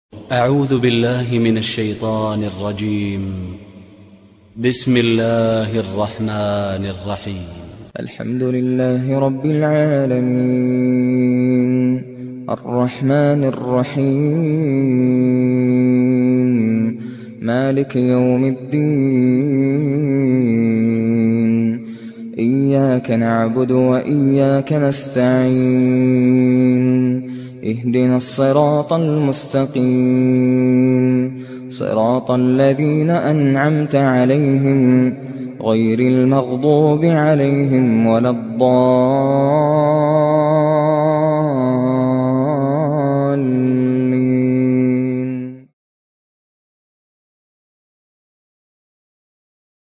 أعوذ بالله من الشيطان الرجيم. بسم الله الرحمن الرحيم. الحمد لله رب العالمين الرحمن الرحيم مالك يوم الدين إياك نعبد وإياك نستعين اهدنا الصراط المستقيم صراط الذين أنعمت عليهم غير المغضوب عليهم ولا الضالين.